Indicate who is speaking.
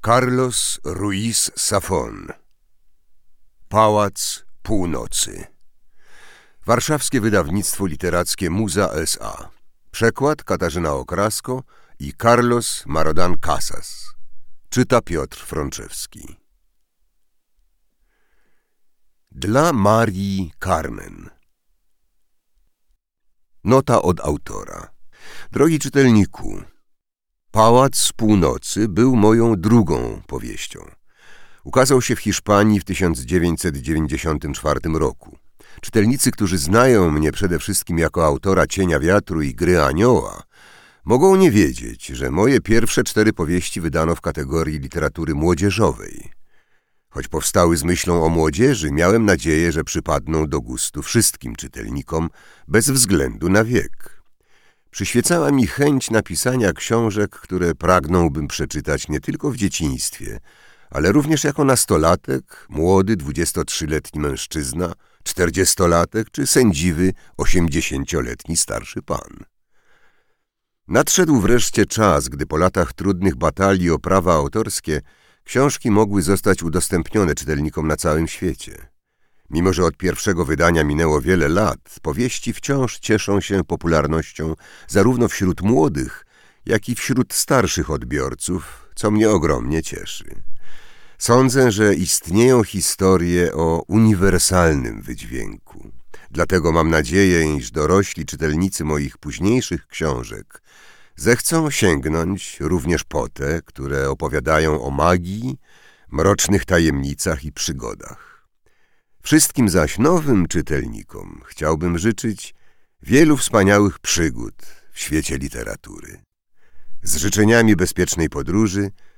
Speaker 1: Carlos Ruiz Zafón. Pałac Północy. Warszawskie wydawnictwo literackie Muza S.A. Przekład Katarzyna Okrasko i Carlos Marodan Casas. Czyta Piotr Frączewski. Dla Marii Carmen. Nota od autora. Drogi czytelniku, Pałac Północy był moją drugą powieścią. Ukazał się w Hiszpanii w 1994 roku. Czytelnicy, którzy znają mnie przede wszystkim jako autora Cienia Wiatru i Gry Anioła, mogą nie wiedzieć, że moje pierwsze 4 powieści wydano w kategorii literatury młodzieżowej. Choć powstały z myślą o młodzieży, miałem nadzieję, że przypadną do gustu wszystkim czytelnikom bez względu na wiek. Przyświecała mi chęć napisania książek, które pragnąłbym przeczytać nie tylko w dzieciństwie, ale również jako nastolatek, młody 23-letni mężczyzna, 40-latek czy sędziwy 80-letni starszy pan. Nadszedł wreszcie czas, gdy po latach trudnych batalii o prawa autorskie książki mogły zostać udostępnione czytelnikom na całym świecie. Mimo że od pierwszego wydania minęło wiele lat, powieści wciąż cieszą się popularnością zarówno wśród młodych, jak i wśród starszych odbiorców, co mnie ogromnie cieszy. Sądzę, że istnieją historie o uniwersalnym wydźwięku. Dlatego mam nadzieję, iż dorośli czytelnicy moich późniejszych książek zechcą sięgnąć również po te, które opowiadają o magii, mrocznych tajemnicach i przygodach. Wszystkim zaś nowym czytelnikom chciałbym życzyć wielu wspaniałych przygód w świecie literatury. Z życzeniami bezpiecznej podróży,